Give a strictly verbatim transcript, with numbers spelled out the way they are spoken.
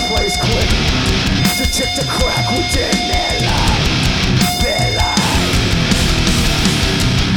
plays quick to tick the crack within their lives.